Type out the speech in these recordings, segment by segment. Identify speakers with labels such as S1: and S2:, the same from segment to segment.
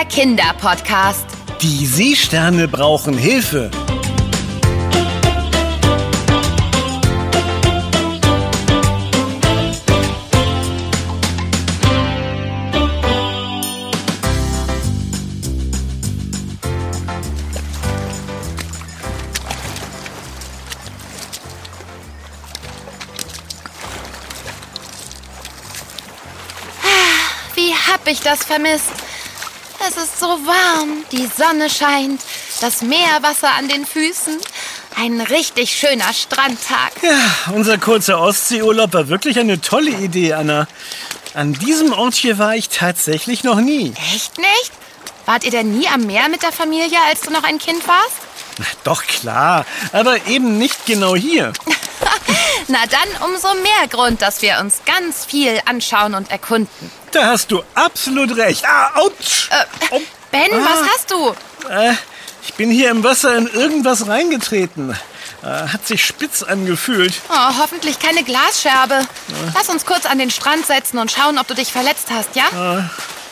S1: Kinderpodcast.
S2: Die Seesterne brauchen Hilfe.
S1: Wie hab ich das vermisst? Es ist so warm, die Sonne scheint, das Meerwasser an den Füßen. Ein richtig schöner Strandtag.
S2: Ja, unser kurzer Ostseeurlaub war wirklich eine tolle Idee, Anna. An diesem Ort hier war ich tatsächlich noch nie.
S1: Echt nicht? Wart ihr denn nie am Meer mit der Familie, als du noch ein Kind warst?
S2: Doch klar, aber eben nicht genau hier.
S1: Na dann umso mehr Grund, dass wir uns ganz viel anschauen und erkunden.
S2: Da hast du absolut recht. Autsch!
S1: Ben, was hast du?
S2: Ich bin hier im Wasser in irgendwas reingetreten. Hat sich spitz angefühlt.
S1: Oh, hoffentlich keine Glasscherbe. Lass uns kurz an den Strand setzen und schauen, ob du dich verletzt hast, ja?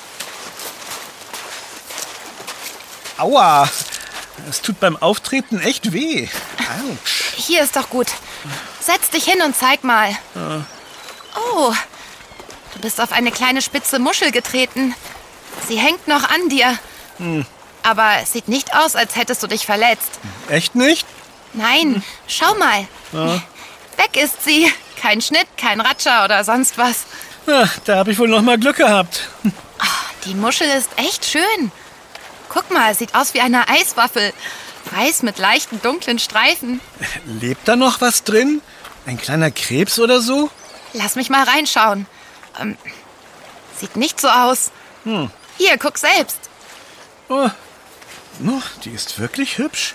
S2: Aua! Es tut beim Auftreten echt weh. Autsch.
S1: Hier ist doch gut. Setz dich hin und zeig mal. Oh, du bist auf eine kleine spitze Muschel getreten. Sie hängt noch an dir. Aber es sieht nicht aus, als hättest du dich verletzt.
S2: Echt nicht?
S1: Nein, schau mal. Weg ist sie. Kein Schnitt, kein Ratscher oder sonst was.
S2: Ja, da habe ich wohl noch mal Glück gehabt.
S1: Die Muschel ist echt schön. Guck mal, sieht aus wie eine Eiswaffel. Weiß mit leichten, dunklen Streifen.
S2: Lebt da noch was drin? Ein kleiner Krebs oder so?
S1: Lass mich mal reinschauen. Sieht nicht so aus. Hier, guck selbst.
S2: Oh, die ist wirklich hübsch.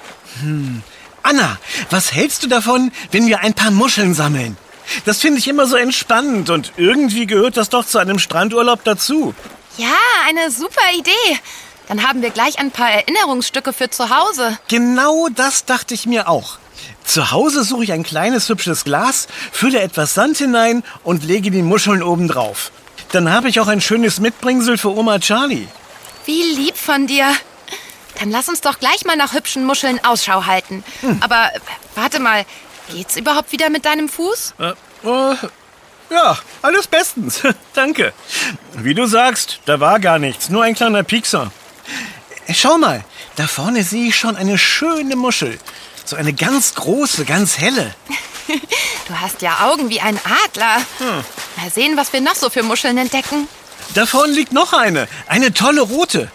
S2: Anna, was hältst du davon, wenn wir ein paar Muscheln sammeln? Das finde ich immer so entspannend und irgendwie gehört das doch zu einem Strandurlaub dazu.
S1: Ja, eine super Idee. Dann haben wir gleich ein paar Erinnerungsstücke für zu Hause.
S2: Genau das dachte ich mir auch. Zu Hause suche ich ein kleines, hübsches Glas, fülle etwas Sand hinein und lege die Muscheln oben drauf. Dann habe ich auch ein schönes Mitbringsel für Oma Charlie.
S1: Wie lieb von dir. Dann lass uns doch gleich mal nach hübschen Muscheln Ausschau halten. Aber warte mal, geht's überhaupt wieder mit deinem Fuß?
S2: Ja, alles bestens. Danke. Wie du sagst, da war gar nichts, nur ein kleiner Piekser. Schau mal, da vorne sehe ich schon eine schöne Muschel. So eine ganz große, ganz helle.
S1: Du hast ja Augen wie ein Adler. Mal sehen, was wir noch so für Muscheln entdecken.
S2: Da vorne liegt noch eine tolle rote.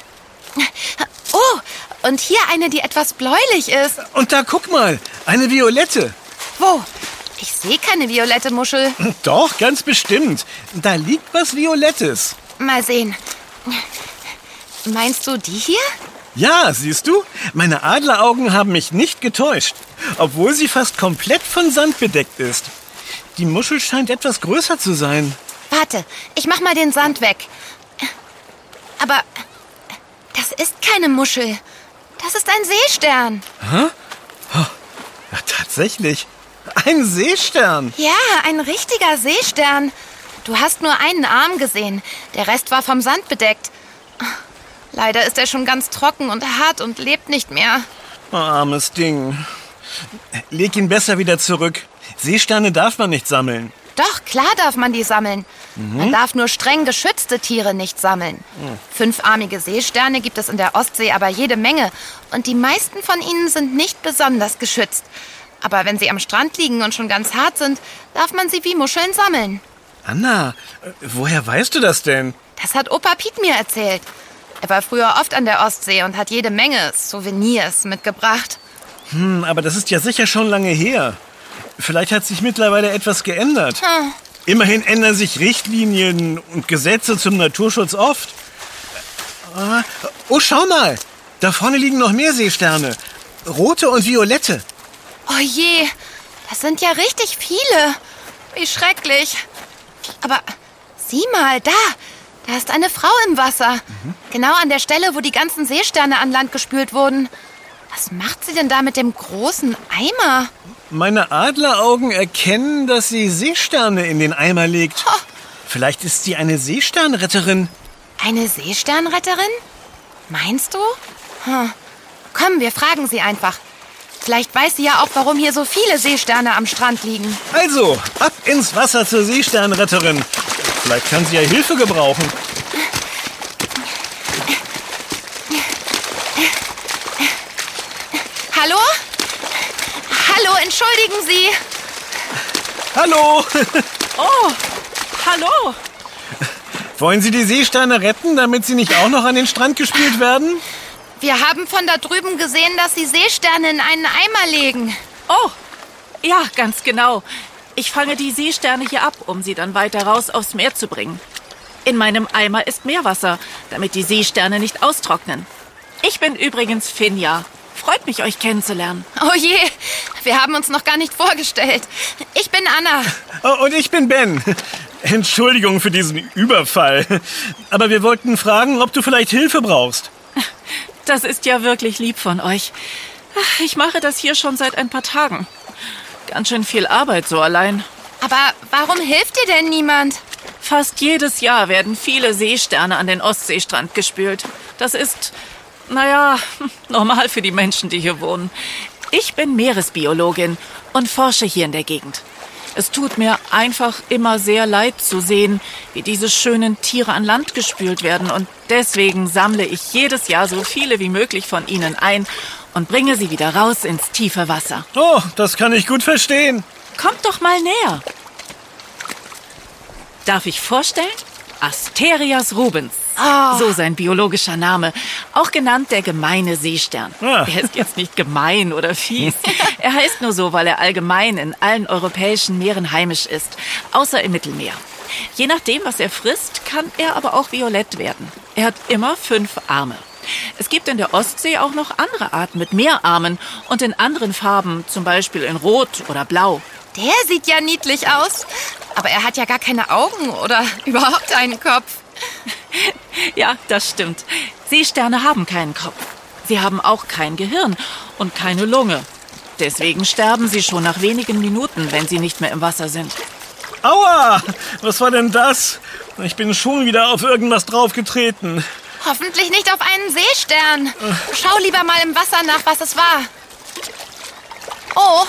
S1: Oh, und hier eine, die etwas bläulich ist.
S2: Und da guck mal, eine violette.
S1: Wo? Ich sehe keine violette Muschel.
S2: Doch, ganz bestimmt. Da liegt was Violettes.
S1: Mal sehen. Meinst du die hier?
S2: Ja, siehst du? Meine Adleraugen haben mich nicht getäuscht, obwohl sie fast komplett von Sand bedeckt ist. Die Muschel scheint etwas größer zu sein.
S1: Warte, ich mach mal den Sand weg. Aber das ist keine Muschel. Das ist ein Seestern.
S2: Ja, tatsächlich. Ein Seestern.
S1: Ja, ein richtiger Seestern. Du hast nur einen Arm gesehen. Der Rest war vom Sand bedeckt. Leider ist er schon ganz trocken und hart und lebt nicht mehr.
S2: Armes Ding. Leg ihn besser wieder zurück. Seesterne darf man nicht sammeln.
S1: Doch, klar darf man die sammeln. Man darf nur streng geschützte Tiere nicht sammeln. 5-armige Seesterne gibt es in der Ostsee aber jede Menge. Und die meisten von ihnen sind nicht besonders geschützt. Aber wenn sie am Strand liegen und schon ganz hart sind, darf man sie wie Muscheln sammeln.
S2: Anna, woher weißt du das denn?
S1: Das hat Opa Piet mir erzählt. Er war früher oft an der Ostsee und hat jede Menge Souvenirs mitgebracht.
S2: Aber das ist ja sicher schon lange her. Vielleicht hat sich mittlerweile etwas geändert. Immerhin ändern sich Richtlinien und Gesetze zum Naturschutz oft. Oh, schau mal. Da vorne liegen noch mehr Seesterne. Rote und violette.
S1: Oh je, das sind ja richtig viele. Wie schrecklich. Aber sieh mal, da ist eine Frau im Wasser. Genau an der Stelle, wo die ganzen Seesterne an Land gespült wurden. Was macht sie denn da mit dem großen Eimer?
S2: Meine Adleraugen erkennen, dass sie Seesterne in den Eimer legt. Vielleicht ist sie eine Seesternretterin.
S1: Eine Seesternretterin? Meinst du? Komm, wir fragen sie einfach. Vielleicht weiß sie ja auch, warum hier so viele Seesterne am Strand liegen.
S2: Also, ab ins Wasser zur Seesternretterin. Vielleicht kann sie ja Hilfe gebrauchen.
S1: Hallo? Hallo, entschuldigen Sie.
S2: Hallo!
S3: Oh, hallo.
S2: Wollen Sie die Seesterne retten, damit sie nicht auch noch an den Strand gespült werden?
S1: Wir haben von da drüben gesehen, dass Sie Seesterne in einen Eimer legen.
S3: Oh, ja, ganz genau. Ich fange die Seesterne hier ab, um sie dann weiter raus aufs Meer zu bringen. In meinem Eimer ist Meerwasser, damit die Seesterne nicht austrocknen. Ich bin übrigens Finja. Freut mich, euch kennenzulernen.
S1: Oh je, wir haben uns noch gar nicht vorgestellt. Ich bin Anna.
S2: Oh, und ich bin Ben. Entschuldigung für diesen Überfall. Aber wir wollten fragen, ob du vielleicht Hilfe brauchst.
S3: Das ist ja wirklich lieb von euch. Ich mache das hier schon seit ein paar Tagen. Ganz schön viel Arbeit so allein.
S1: Aber warum hilft dir denn niemand?
S3: Fast jedes Jahr werden viele Seesterne an den Ostseestrand gespült. Das ist, normal für die Menschen, die hier wohnen. Ich bin Meeresbiologin und forsche hier in der Gegend. Es tut mir einfach immer sehr leid zu sehen, wie diese schönen Tiere an Land gespült werden. Und deswegen sammle ich jedes Jahr so viele wie möglich von ihnen ein und bringe sie wieder raus ins tiefe Wasser.
S2: Oh, das kann ich gut verstehen.
S3: Kommt doch mal näher. Darf ich vorstellen? Asterias rubens.
S1: Oh.
S3: So sein biologischer Name. Auch genannt der gemeine Seestern.
S2: Ah.
S3: Er ist jetzt nicht gemein oder fies. Er heißt nur so, weil er allgemein in allen europäischen Meeren heimisch ist. Außer im Mittelmeer. Je nachdem, was er frisst, kann er aber auch violett werden. Er hat immer 5 Arme. Es gibt in der Ostsee auch noch andere Arten mit mehr Armen und in anderen Farben, zum Beispiel in Rot oder Blau.
S1: Der sieht ja niedlich aus. Aber er hat ja gar keine Augen oder überhaupt einen Kopf.
S3: Ja, das stimmt. Seesterne haben keinen Kopf. Sie haben auch kein Gehirn und keine Lunge. Deswegen sterben sie schon nach wenigen Minuten, wenn sie nicht mehr im Wasser sind.
S2: Aua! Was war denn das? Ich bin schon wieder auf irgendwas draufgetreten.
S1: Hoffentlich nicht auf einen Seestern. Schau lieber mal im Wasser nach, was es war. Oh,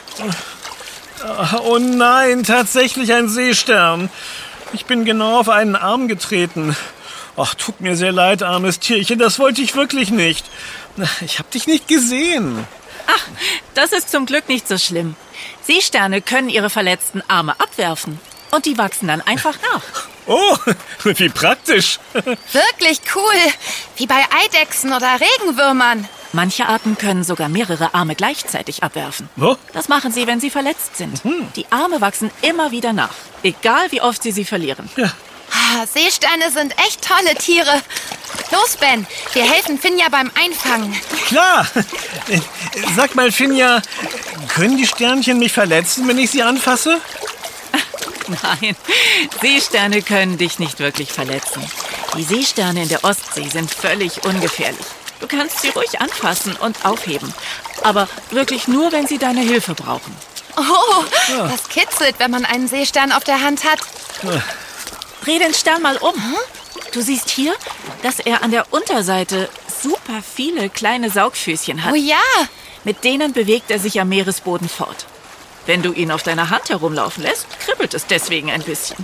S2: Oh nein, tatsächlich ein Seestern. Ich bin genau auf einen Arm getreten. Ach, tut mir sehr leid, armes Tierchen, das wollte ich wirklich nicht. Ich hab dich nicht gesehen.
S3: Ach, das ist zum Glück nicht so schlimm. Seesterne können ihre verletzten Arme abwerfen. Und die wachsen dann einfach nach.
S2: Oh, wie praktisch.
S1: wirklich cool. Wie bei Eidechsen oder Regenwürmern.
S3: Manche Arten können sogar mehrere Arme gleichzeitig abwerfen.
S2: Wo?
S3: Das machen sie, wenn sie verletzt sind. Die Arme wachsen immer wieder nach, egal wie oft sie verlieren.
S2: Ja.
S1: Seesterne sind echt tolle Tiere. Los, Ben, wir helfen Finja beim Einfangen.
S2: Klar. Sag mal, Finja, können die Sternchen mich verletzen, wenn ich sie anfasse?
S3: Nein, Seesterne können dich nicht wirklich verletzen. Die Seesterne in der Ostsee sind völlig ungefährlich. Du kannst sie ruhig anfassen und aufheben. Aber wirklich nur, wenn sie deine Hilfe brauchen.
S1: Oh, das kitzelt, wenn man einen Seestern auf der Hand hat.
S3: Dreh den Stern mal um. Du siehst hier, dass er an der Unterseite super viele kleine Saugfüßchen hat.
S1: Oh ja,
S3: Mit denen bewegt er sich am Meeresboden fort. Wenn du ihn auf deiner Hand herumlaufen lässt, kribbelt es deswegen ein bisschen.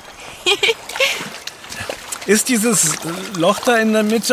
S2: Ist dieses Loch da in der Mitte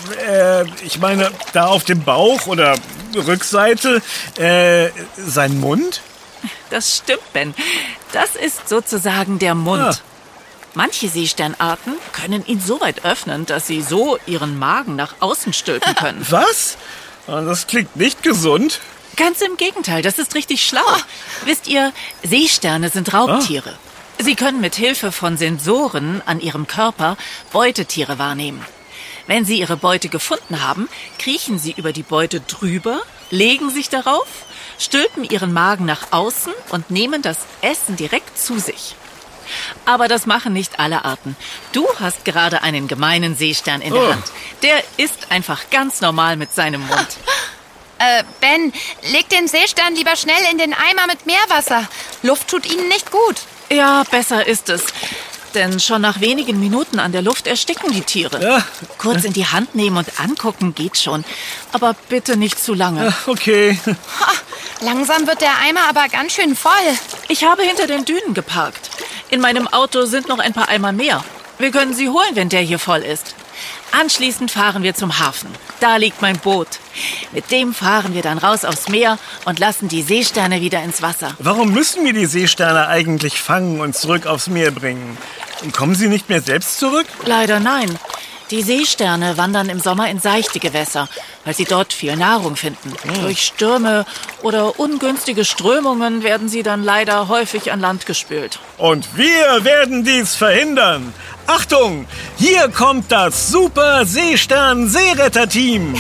S2: da auf dem Bauch oder Rückseite, sein Mund?
S3: Das stimmt, Ben. Das ist sozusagen der Mund.
S2: Ah.
S3: Manche Seesternarten können ihn so weit öffnen, dass sie so ihren Magen nach außen stülpen können.
S2: Was? Das klingt nicht gesund.
S3: Ganz im Gegenteil, das ist richtig schlau. Wisst ihr, Seesterne sind Raubtiere. Sie können mit Hilfe von Sensoren an ihrem Körper Beutetiere wahrnehmen. Wenn sie ihre Beute gefunden haben, kriechen sie über die Beute drüber, legen sich darauf, stülpen ihren Magen nach außen und nehmen das Essen direkt zu sich. Aber das machen nicht alle Arten. Du hast gerade einen gemeinen Seestern in der Hand. Der isst einfach ganz normal mit seinem Mund.
S1: Ben, leg den Seestern lieber schnell in den Eimer mit Meerwasser. Luft tut ihnen nicht gut.
S3: Ja, besser ist es. Denn schon nach wenigen Minuten an der Luft ersticken die Tiere.
S2: Ja.
S3: Kurz in die Hand nehmen und angucken geht schon. Aber bitte nicht zu lange.
S2: Okay.
S1: Ha, langsam wird der Eimer aber ganz schön voll.
S3: Ich habe hinter den Dünen geparkt. In meinem Auto sind noch ein paar Eimer mehr. Wir können sie holen, wenn der hier voll ist. Anschließend fahren wir zum Hafen. Da liegt mein Boot. Mit dem fahren wir dann raus aufs Meer und lassen die Seesterne wieder ins Wasser.
S2: Warum müssen wir die Seesterne eigentlich fangen und zurück aufs Meer bringen? Kommen sie nicht mehr selbst zurück?
S3: Leider nein. Die Seesterne wandern im Sommer in seichte Gewässer, weil sie dort viel Nahrung finden. Durch Stürme oder ungünstige Strömungen werden sie dann leider häufig an Land gespült.
S2: Und wir werden dies verhindern. Achtung, hier kommt das Super Seestern-Seeretter-Team.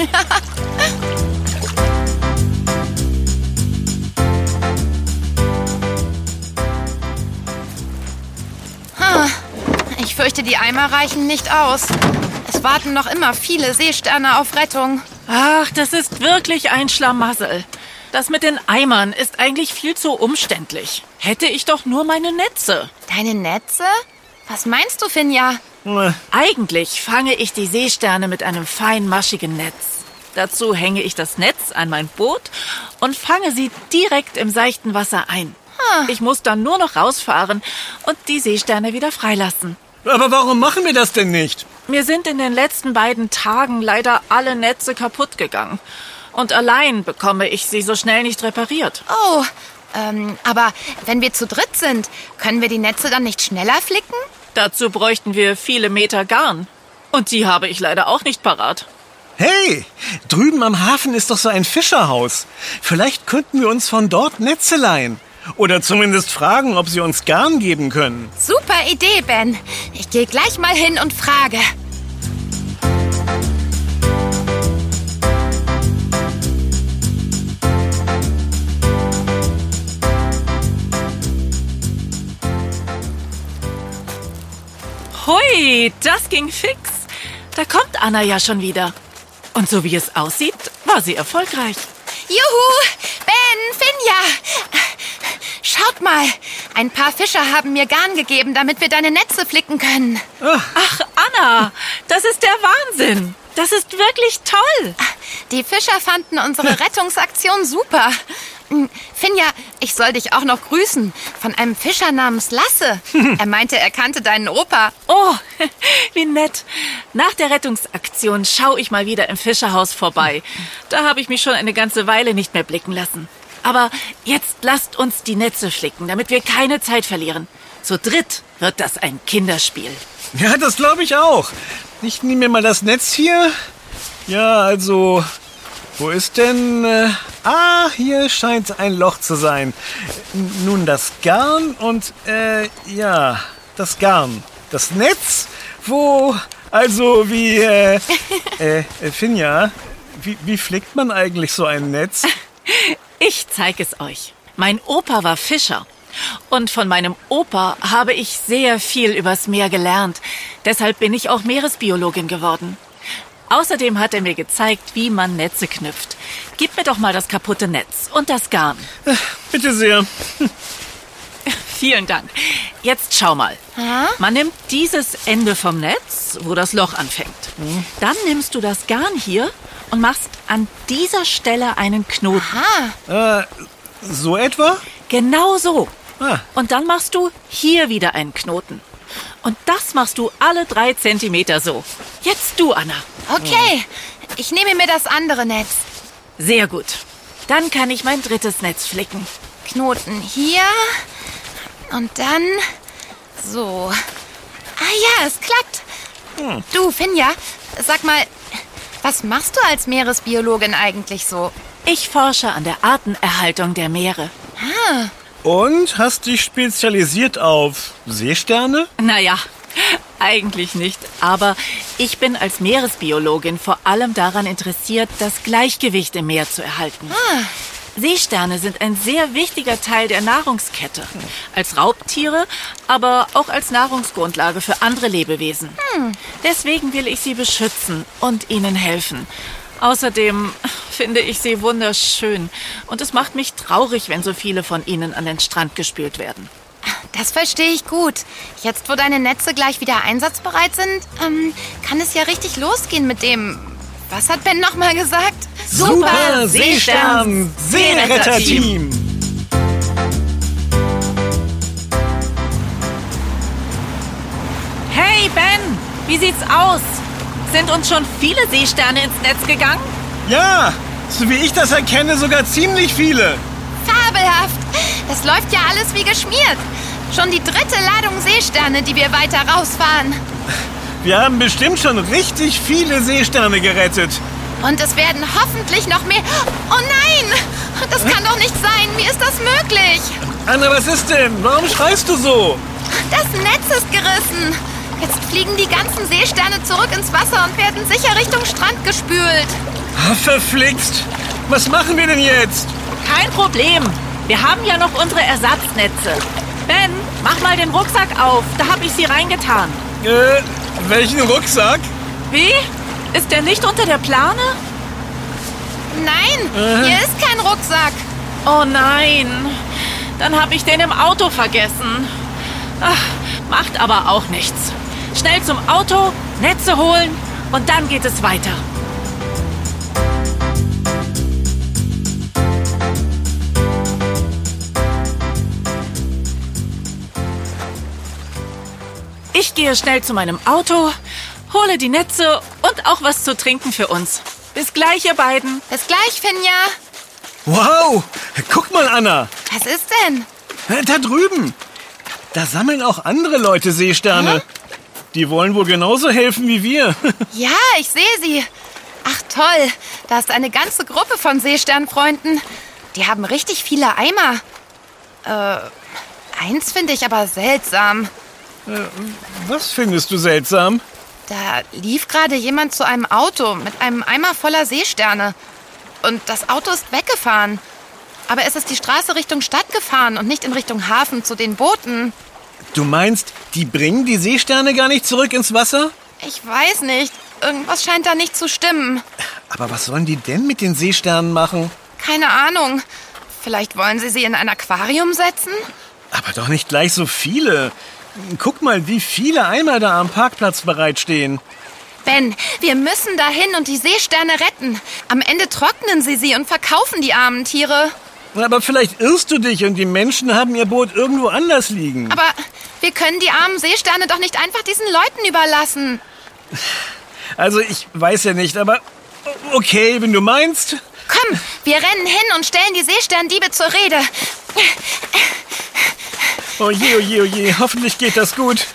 S1: Ich fürchte, die Eimer reichen nicht aus. Es warten noch immer viele Seesterne auf Rettung.
S3: Ach, das ist wirklich ein Schlamassel. Das mit den Eimern ist eigentlich viel zu umständlich. Hätte ich doch nur meine Netze.
S1: Deine Netze? Was meinst du, Finja?
S3: Eigentlich fange ich die Seesterne mit einem feinmaschigen Netz. Dazu hänge ich das Netz an mein Boot und fange sie direkt im seichten Wasser ein. Ich muss dann nur noch rausfahren und die Seesterne wieder freilassen.
S2: Aber warum machen wir das denn nicht?
S3: Mir sind in den letzten beiden Tagen leider alle Netze kaputt gegangen. Und allein bekomme ich sie so schnell nicht repariert.
S1: Oh, aber wenn wir zu dritt sind, können wir die Netze dann nicht schneller flicken?
S3: Dazu bräuchten wir viele Meter Garn. Und die habe ich leider auch nicht parat.
S2: Hey, drüben am Hafen ist doch so ein Fischerhaus. Vielleicht könnten wir uns von dort Netze leihen. Oder zumindest fragen, ob sie uns Garn geben können.
S1: Super Idee, Ben. Ich gehe gleich mal hin und frage.
S3: Hui, das ging fix. Da kommt Anna ja schon wieder. Und so wie es aussieht, war sie erfolgreich.
S1: Juhu, Ben, Finja. Schaut mal, ein paar Fischer haben mir Garn gegeben, damit wir deine Netze flicken können.
S3: Ach, Anna, das ist der Wahnsinn. Das ist wirklich toll.
S1: Die Fischer fanden unsere Rettungsaktion super. Finja, ich soll dich auch noch grüßen. Von einem Fischer namens Lasse. Er meinte, er kannte deinen Opa.
S3: Oh, wie nett. Nach der Rettungsaktion schaue ich mal wieder im Fischerhaus vorbei. Da habe ich mich schon eine ganze Weile nicht mehr blicken lassen. Aber jetzt lasst uns die Netze flicken, damit wir keine Zeit verlieren. Zu dritt wird das ein Kinderspiel.
S2: Ja, das glaube ich auch. Ich nehme mir mal das Netz hier. Ja, also, wo ist denn... hier scheint ein Loch zu sein. Nun das Garn und, ja, das Garn. Das Netz, wo... Also, wie, Finja, wie flickt man eigentlich so ein Netz?
S3: Ich zeige es euch. Mein Opa war Fischer. Und von meinem Opa habe ich sehr viel übers Meer gelernt. Deshalb bin ich auch Meeresbiologin geworden. Außerdem hat er mir gezeigt, wie man Netze knüpft. Gib mir doch mal das kaputte Netz und das Garn.
S2: Bitte sehr.
S3: Vielen Dank. Jetzt schau mal. Man nimmt dieses Ende vom Netz, wo das Loch anfängt. Dann nimmst du das Garn hier und machst an dieser Stelle einen Knoten.
S2: So etwa?
S3: Genau so.
S2: Ah.
S3: Und dann machst du hier wieder einen Knoten. Und das machst du alle 3 Zentimeter so. Jetzt du, Anna.
S1: Okay, ich nehme mir das andere Netz.
S3: Sehr gut. Dann kann ich mein drittes Netz flicken.
S1: Knoten hier und dann so. Ah ja, es klappt. Du, Finja, sag mal, was machst du als Meeresbiologin eigentlich so?
S3: Ich forsche an der Artenerhaltung der Meere.
S2: Und hast dich spezialisiert auf Seesterne?
S3: Naja, eigentlich nicht. Aber ich bin als Meeresbiologin vor allem daran interessiert, das Gleichgewicht im Meer zu erhalten. Seesterne sind ein sehr wichtiger Teil der Nahrungskette. Als Raubtiere, aber auch als Nahrungsgrundlage für andere Lebewesen. Deswegen will ich sie beschützen und ihnen helfen. Außerdem finde ich sie wunderschön. Und es macht mich traurig, wenn so viele von ihnen an den Strand gespült werden.
S1: das verstehe ich gut. Jetzt, wo deine Netze gleich wieder einsatzbereit sind, kann es ja richtig losgehen mit dem... Was hat Ben nochmal gesagt?
S2: Super Seestern Seeretterteam!
S3: Hey, Ben, wie sieht's aus? Sind uns schon viele Seesterne ins Netz gegangen?
S2: Ja, so wie ich das erkenne, sogar ziemlich viele.
S1: Fabelhaft! Das läuft ja alles wie geschmiert. Schon die 3. Ladung Seesterne, die wir weiter rausfahren.
S2: Wir haben bestimmt schon richtig viele Seesterne gerettet.
S1: Und es werden hoffentlich noch mehr... Oh nein! Das kann doch nicht sein. Wie ist das möglich?
S2: Anna, was ist denn? Warum schreist du so?
S1: Das Netz ist gerissen. Jetzt fliegen die ganzen Seesterne zurück ins Wasser und werden sicher Richtung Strand gespült.
S2: Verflixt! Was machen wir denn jetzt?
S3: Kein Problem. Wir haben ja noch unsere Ersatznetze. Ben, mach mal den Rucksack auf. Da habe ich sie reingetan.
S2: Welchen Rucksack?
S3: Wie? Ist der nicht unter der Plane?
S1: Nein, hier ist kein Rucksack.
S3: Oh nein. Dann habe ich den im Auto vergessen. Ach, macht aber auch nichts. Schnell zum Auto, Netze holen und dann geht es weiter. Ich gehe schnell zu meinem Auto, hole die Netze und auch was zu trinken für uns. Bis gleich, ihr beiden.
S1: Bis gleich, Finja.
S2: Wow! Guck mal, Anna.
S1: Was ist denn?
S2: Da drüben. Da sammeln auch andere Leute Seesterne. Die wollen wohl genauso helfen wie wir.
S1: Ja, ich sehe sie. Ach toll, da ist eine ganze Gruppe von Seesternfreunden. Die haben richtig viele Eimer. Eins finde ich aber seltsam.
S2: Was findest du seltsam?
S1: Da lief gerade jemand zu einem Auto mit einem Eimer voller Seesterne. Und das Auto ist weggefahren. Aber es ist die Straße Richtung Stadt gefahren und nicht in Richtung Hafen zu den Booten.
S2: Du meinst, die bringen die Seesterne gar nicht zurück ins Wasser?
S1: Ich weiß nicht. Irgendwas scheint da nicht zu stimmen.
S2: Aber was sollen die denn mit den Seesternen machen?
S1: Keine Ahnung. Vielleicht wollen sie in ein Aquarium setzen?
S2: Aber doch nicht gleich so viele. Guck mal, wie viele Eimer da am Parkplatz bereitstehen.
S1: Ben, wir müssen dahin und die Seesterne retten. Am Ende trocknen sie und verkaufen die armen Tiere.
S2: Aber vielleicht irrst du dich und die Menschen haben ihr Boot irgendwo anders liegen.
S1: Aber wir können die armen Seesterne doch nicht einfach diesen Leuten überlassen.
S2: Also ich weiß ja nicht, aber okay, wenn du meinst.
S1: Komm, wir rennen hin und stellen die Seesterndiebe zur Rede.
S2: Oh je, hoffentlich geht das gut.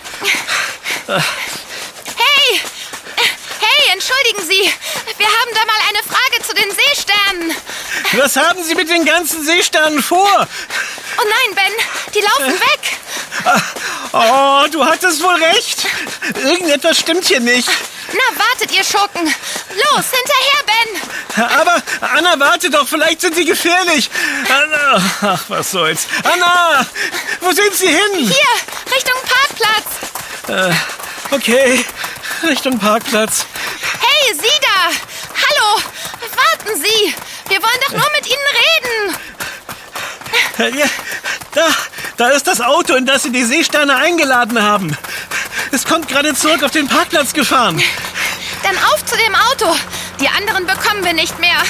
S1: Hey, entschuldigen Sie. Wir haben da mal eine Frage zu den Seesternen.
S2: Was haben Sie mit den ganzen Seesternen vor?
S1: Oh nein, Ben, die laufen weg.
S2: Oh, du hattest wohl recht. Irgendetwas stimmt hier nicht.
S1: Na, wartet, ihr Schurken. Los, hinterher, Ben.
S2: Aber, Anna, warte doch, vielleicht sind sie gefährlich. Anna, ach, was soll's. Anna, wo sind sie hin?
S1: Hier, Richtung Parkplatz.
S2: Okay, Richtung Parkplatz.
S1: Hey, Sie da. Hallo, warten Sie. Wir wollen doch nur mit Ihnen reden.
S2: Ja, da ist das Auto, in das sie die Seesterne eingeladen haben. Es kommt gerade zurück auf den Parkplatz gefahren.
S1: Dann auf zu dem Auto. Die anderen bekommen wir nicht mehr.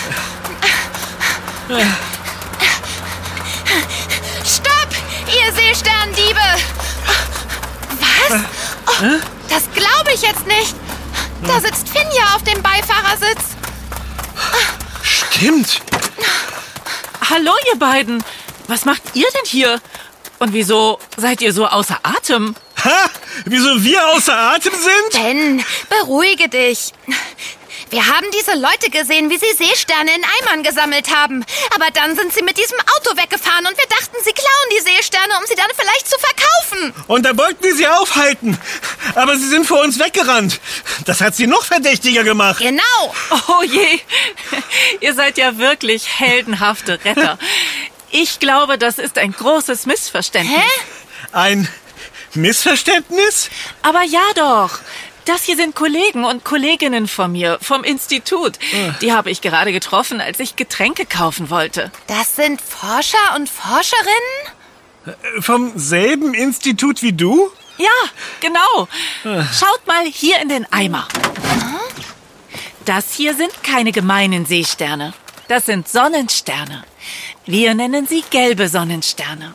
S1: Stopp, ihr Seesterndiebe. Was? Oh, das glaube ich jetzt nicht. Da sitzt Finja auf dem Beifahrersitz.
S2: Stimmt.
S3: Hallo, ihr beiden. Was macht ihr denn hier? Und wieso seid ihr so außer Atem?
S2: Ha! Wieso wir außer Atem sind?
S1: Ben, beruhige dich. Wir haben diese Leute gesehen, wie sie Seesterne in Eimern gesammelt haben. Aber dann sind sie mit diesem Auto weggefahren und wir dachten, sie klauen die Seesterne, um sie dann vielleicht zu verkaufen.
S2: Und da wollten wir sie aufhalten. Aber sie sind vor uns weggerannt. Das hat sie noch verdächtiger gemacht.
S1: Genau.
S3: Oh je, ihr seid ja wirklich heldenhafte Retter. Ich glaube, das ist ein großes Missverständnis.
S1: Hä?
S2: Ein Missverständnis?
S3: Aber ja doch. Das hier sind Kollegen und Kolleginnen von mir, vom Institut. Die habe ich gerade getroffen, als ich Getränke kaufen wollte.
S1: Das sind Forscher und Forscherinnen?
S2: Vom selben Institut wie du?
S3: Ja, genau. Schaut mal hier in den Eimer. Das hier sind keine gemeinen Seesterne. Das sind Sonnensterne. Wir nennen sie gelbe Sonnensterne.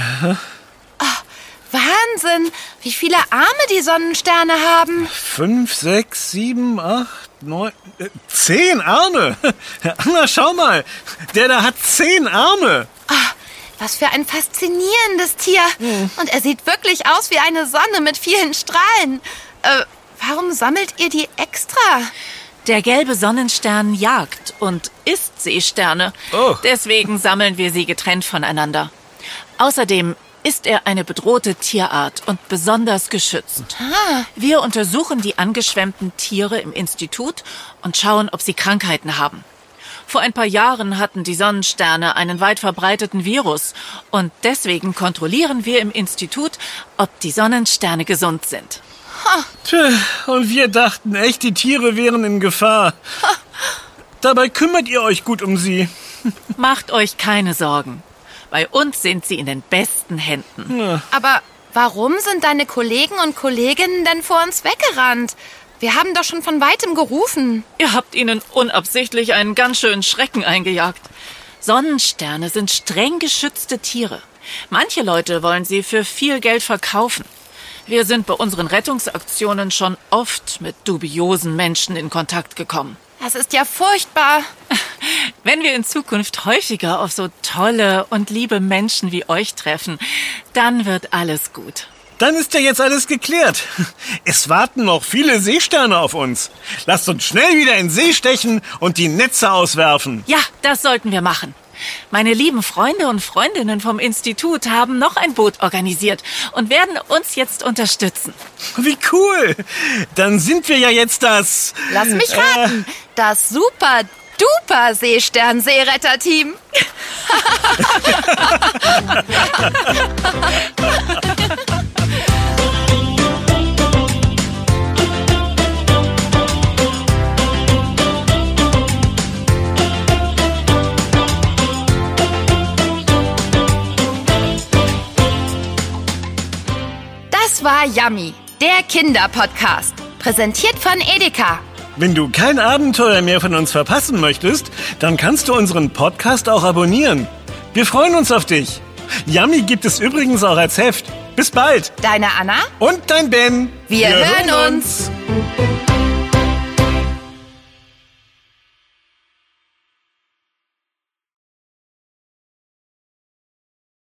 S1: Wahnsinn, wie viele Arme die Sonnensterne haben.
S2: 5, 6, 7, 8, 9, 10 Arme. Anna, schau mal. Der da hat 10 Arme.
S1: Was für ein faszinierendes Tier. Und er sieht wirklich aus wie eine Sonne mit vielen Strahlen. Warum sammelt ihr die extra?
S3: Der gelbe Sonnenstern jagt und isst Seesterne.
S2: Oh.
S3: Deswegen sammeln wir sie getrennt voneinander. Außerdem ist er eine bedrohte Tierart und besonders geschützt. Wir untersuchen die angeschwemmten Tiere im Institut und schauen, ob sie Krankheiten haben. Vor ein paar Jahren hatten die Sonnensterne einen weit verbreiteten Virus und deswegen kontrollieren wir im Institut, ob die Sonnensterne gesund sind.
S2: Tja, und wir dachten echt, die Tiere wären in Gefahr. Dabei kümmert ihr euch gut um sie.
S3: Macht euch keine Sorgen. Bei uns sind sie in den besten Händen.
S1: Aber warum sind deine Kollegen und Kolleginnen denn vor uns weggerannt? Wir haben doch schon von weitem gerufen.
S3: Ihr habt ihnen unabsichtlich einen ganz schönen Schrecken eingejagt. Sonnensterne sind streng geschützte Tiere. Manche Leute wollen sie für viel Geld verkaufen. Wir sind bei unseren Rettungsaktionen schon oft mit dubiosen Menschen in Kontakt gekommen.
S1: Das ist ja furchtbar.
S3: Wenn wir in Zukunft häufiger auf so tolle und liebe Menschen wie euch treffen, dann wird alles gut.
S2: Dann ist ja jetzt alles geklärt. Es warten noch viele Seesterne auf uns. Lasst uns schnell wieder in den See stechen und die Netze auswerfen.
S3: Ja, das sollten wir machen. Meine lieben Freunde und Freundinnen vom Institut haben noch ein Boot organisiert und werden uns jetzt unterstützen.
S2: Wie cool. Dann sind wir ja jetzt das...
S1: Lass mich raten. Das super-duper Seestern-Seeretter-Team. Das war Yummy, der Kinderpodcast. Präsentiert von Edeka.
S2: Wenn du kein Abenteuer mehr von uns verpassen möchtest, dann kannst du unseren Podcast auch abonnieren. Wir freuen uns auf dich. Yummy gibt es übrigens auch als Heft. Bis bald.
S1: Deine Anna
S2: und dein Ben.
S1: Wir hören uns.